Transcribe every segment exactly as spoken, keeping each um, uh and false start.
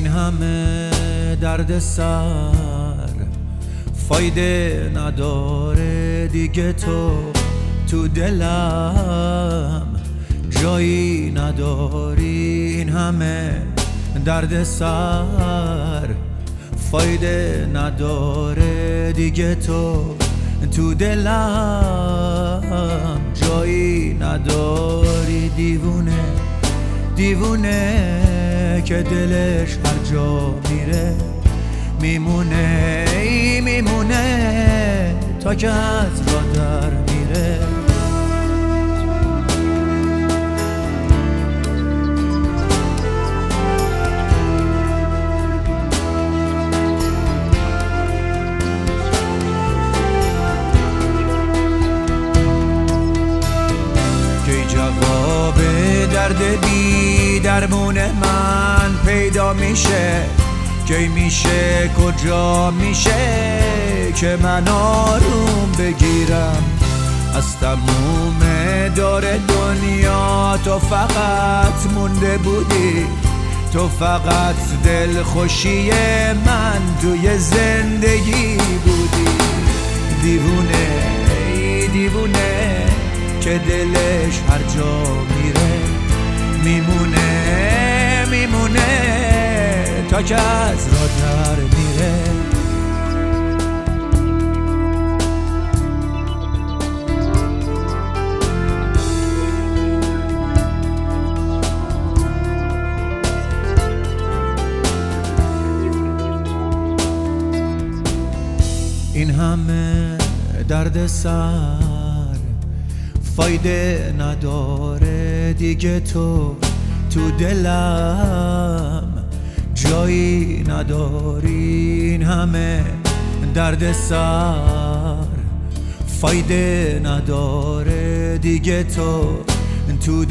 این همه درد سر فایده نداره دیگه، تو تو دلم جایی نداری. این همه درد سر فایده نداره دیگه، تو تو دلم جایی نداری. دیوونه دیوونه که دلش هر جا میره میمونه میمونه تا که از راه در میره. کی جواب درد بی درمون من پیدا میشه؟ کی میشه کجا میشه که من آروم بگیرم از تموم دور دنیا؟ تو فقط مونده بودی، تو فقط دل خوشی من توی زندگی بودی. دیوونه دیوونه که دلش هر جا میره میمونه میمونه تا که از راه در میره. این همه درد سر فایده نداره دیگه، تو تو دلم جایی نداری. این همه درد سر فایده نداره دیگه، تو تو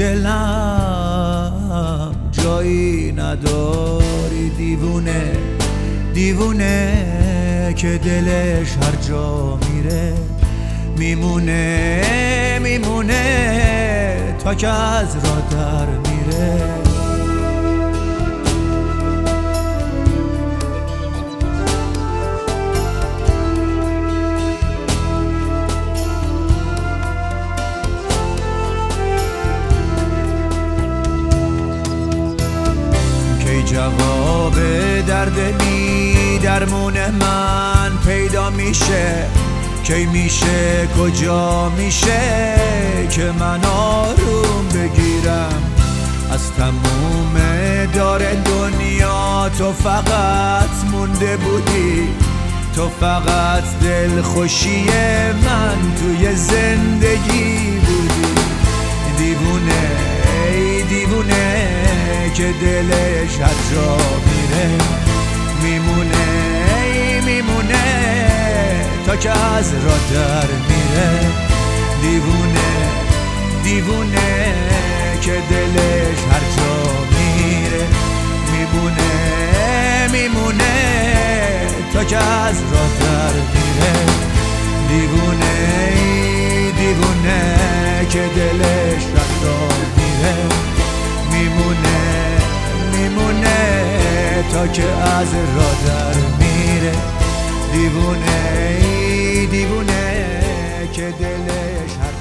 دلم جایی نداری. دیوونه دیوونه که دلش هر جا میره میمونه میمونه تا که از راه در میره. کی جواب درد بی درمون من پیدا میشه؟ کی میشه کجا میشه که من آروم بگیرم از تموم دور دنیا؟ تو فقط مونده بودی، تو فقط دل خوشی من توی زندگی بودی. دیوونه دیوونه که دلش هر جا میره میمونه میمونه تا که از راه در میره. دیوونه دیوونه که دلش هر جا میره میمونه میمونه تا که از راه در میره. دیوونه دیوونه که دلش هر جا میره میمونه میمونه تا که از راه در میره. دیوونه دیوونه که دلش